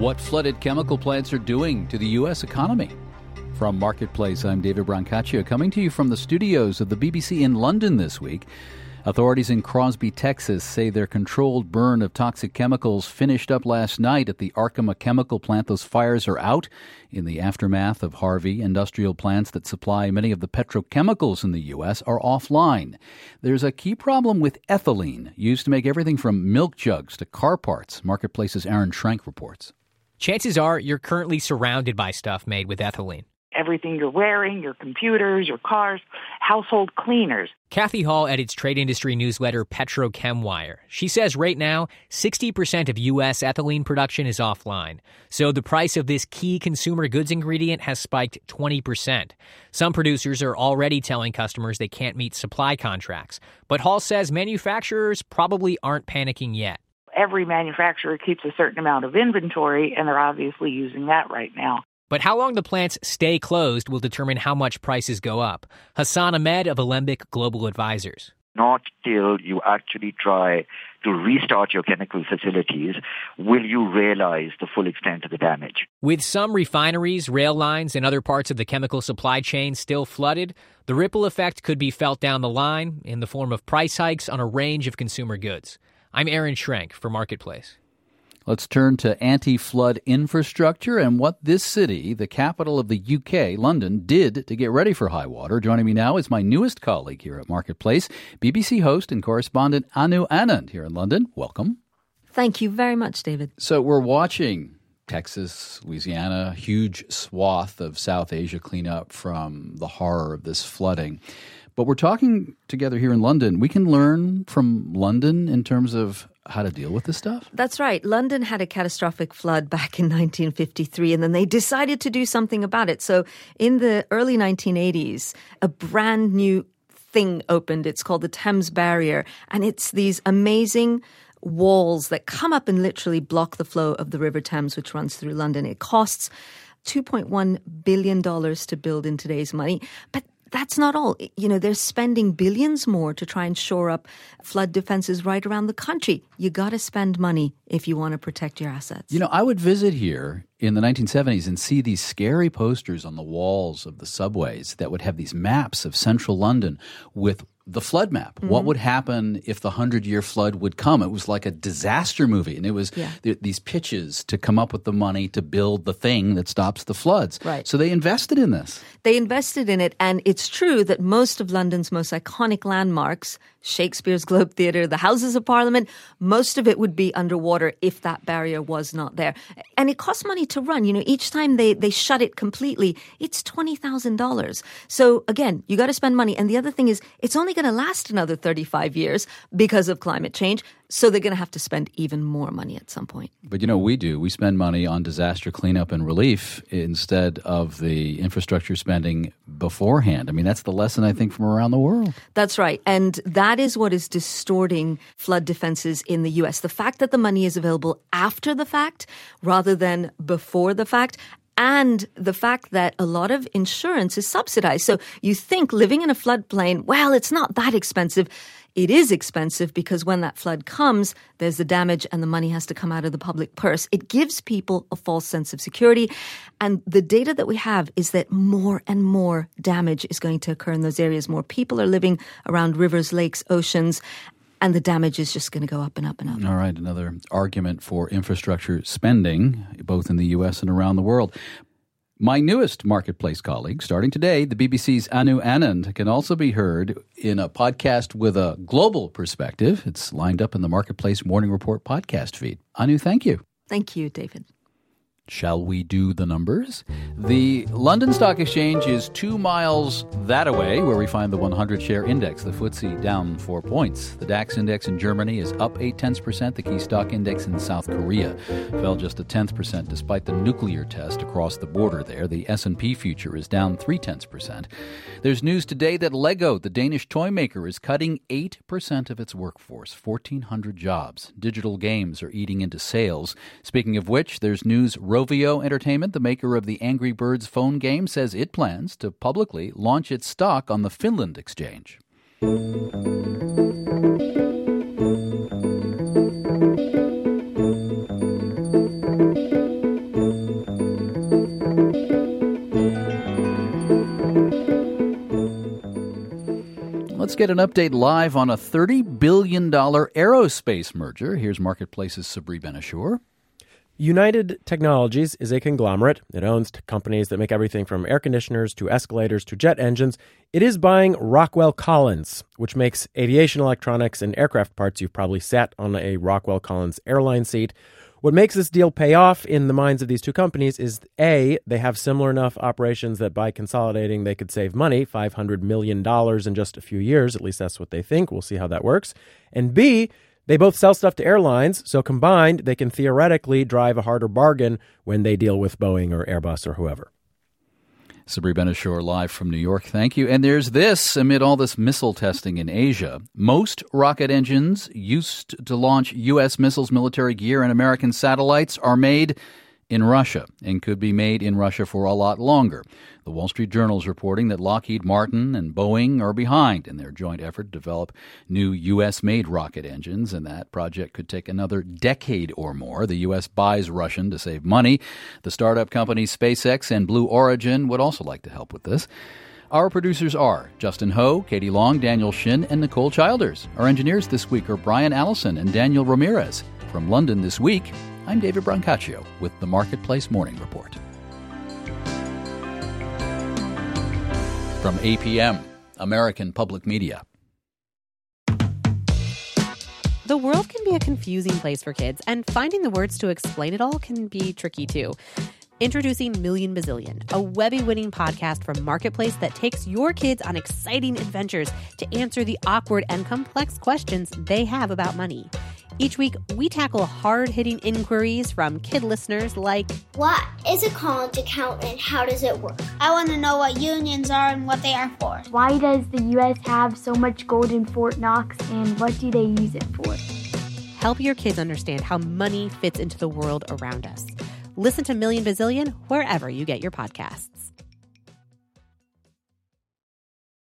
what flooded chemical plants are doing to the U.S. economy. From Marketplace, I'm David Brancaccio, coming to you from the studios of the BBC in London this week. Authorities in Crosby, Texas say their controlled burn of toxic chemicals finished up last night at the Arkema chemical plant. Those fires are out in the aftermath of Harvey. Industrial plants that supply many of the petrochemicals in the U.S. are offline. There's a key problem with ethylene, used to make everything from milk jugs to car parts. Marketplace's Aaron Schrenk reports. Chances are you're currently surrounded by stuff made with ethylene. Everything you're wearing, your computers, your cars, household cleaners. Kathy Hall edits trade industry newsletter PetroChemWire. She says right now, 60% of U.S. ethylene production is offline. So the price of this key consumer goods ingredient has spiked 20%. Some producers are already telling customers they can't meet supply contracts. But Hall says manufacturers probably aren't panicking yet. Every manufacturer keeps a certain amount of inventory, and they're obviously using that right now. But how long the plants stay closed will determine how much prices go up. Hassan Ahmed of Alembic Global Advisors. Not till you actually try to restart your chemical facilities will you realize the full extent of the damage. With some refineries, rail lines, and other parts of the chemical supply chain still flooded, the ripple effect could be felt down the line in the form of price hikes on a range of consumer goods. I'm Aaron Schrenk for Marketplace. Let's turn to anti-flood infrastructure and what this city, the capital of the UK, London, did to get ready for high water. Joining me now is my newest colleague here at Marketplace, BBC host and correspondent Anu Anand here in London. Welcome. Thank you very much, David. So we're watching Texas, Louisiana, huge swath of South Asia clean up from the horror of this flooding. But we're talking together here in London. We can learn from London in terms of how to deal with this stuff? That's right. London had a catastrophic flood back in 1953, and then they decided to do something about it. So in the early 1980s, a brand new thing opened. It's called the Thames Barrier, and it's these amazing walls that come up and literally block the flow of the River Thames, which runs through London. It costs $2.1 billion to build in today's money, but that's not all. You know, they're spending billions more to try and shore up flood defenses right around the country. You got to spend money if you want to protect your assets. You know, I would visit here in the 1970s and see these scary posters on the walls of the subways that would have these maps of central London with the flood map. Mm-hmm. What would happen if the 100-year flood would come? It was like a disaster movie. And it was these pitches to come up with the money to build the thing that stops the floods. Right. So they invested in this. They invested in it. And it's true that most of London's most iconic landmarks, Shakespeare's Globe Theatre, the Houses of Parliament, most of it would be underwater if that barrier was not there. And it costs money to run. You know, each time they shut it completely, it's $20,000. So again, you got to spend money. And the other thing is, it's only going to last another 35 years because of climate change. So they're going to have to spend even more money at some point. But you know what we do? We spend money on disaster cleanup and relief instead of the infrastructure spending beforehand. I mean, that's the lesson, I think, from around the world. That's right. And that is what is distorting flood defenses in the U.S. The fact that the money is available after the fact rather than before the fact. And the fact that a lot of insurance is subsidized. So you think living in a floodplain, well, it's not that expensive. It is expensive because when that flood comes, there's the damage and the money has to come out of the public purse. It gives people a false sense of security. And the data that we have is that more and more damage is going to occur in those areas. More people are living around rivers, lakes, oceans. And the damage is just going to go up and up and up. All right, another argument for infrastructure spending, both in the U.S. and around the world. My newest Marketplace colleague, starting today, the BBC's Anu Anand, can also be heard in a podcast with a global perspective. It's lined up in the Marketplace Morning Report podcast feed. Anu, thank you. Thank you, David. Shall we do the numbers? The London Stock Exchange is 2 miles that away, where we find the 100-share index, the FTSE, down 4 points. The DAX index in Germany is up 0.8%. The key stock index in South Korea fell just 0.1% despite the nuclear test across the border there. The S&P future is down 0.3%. There's news today that Lego, the Danish toy maker, is cutting 8% of its workforce, 1,400 jobs. Digital games are eating into sales. Speaking of which, there's news Rovio Entertainment, the maker of the Angry Birds phone game, says it plans to publicly launch its stock on the Finland exchange. let's get an update live on a $30 billion aerospace merger. Here's Marketplace's Sabri Ben-Achour. United Technologies is a conglomerate. It owns companies that make everything from air conditioners to escalators to jet engines. It is buying Rockwell Collins, which makes aviation electronics and aircraft parts. You've probably sat on a Rockwell Collins airline seat. What makes this deal pay off in the minds of these two companies is, A, they have similar enough operations that by consolidating they could save money, $500 million in just a few years. At least that's what they think. We'll see how that works. And B, they both sell stuff to airlines, so combined, they can theoretically drive a harder bargain when they deal with Boeing or Airbus or whoever. Sabri Ben-Achour live from New York. Thank you. And there's this, amid all this missile testing in Asia. Most rocket engines used to launch U.S. missiles, military gear, and American satellites are made in Russia and could be made in Russia for a lot longer. The Wall Street Journal is reporting that Lockheed Martin and Boeing are behind in their joint effort to develop new U.S.-made rocket engines, and that project could take another decade or more. The U.S. buys Russian to save money. The startup companies SpaceX and Blue Origin would also like to help with this. Our producers are Justin Ho, Katie Long, Daniel Shin, and Nicole Childers. Our engineers this week are Brian Allison and Daniel Ramirez. From London this week, I'm David Brancaccio with the Marketplace Morning Report. From APM, American Public Media. The world can be a confusing place for kids, and finding the words to explain it all can be tricky too. Introducing Million Bazillion, a Webby-winning podcast from Marketplace that takes your kids on exciting adventures to answer the awkward and complex questions they have about money. Each week, we tackle hard-hitting inquiries from kid listeners like, what is a college account and how does it work? I want to know what unions are and what they are for. Why does the U.S. have so much gold in Fort Knox and what do they use it for? Help your kids understand how money fits into the world around us. Listen to Million Bazillion wherever you get your podcasts.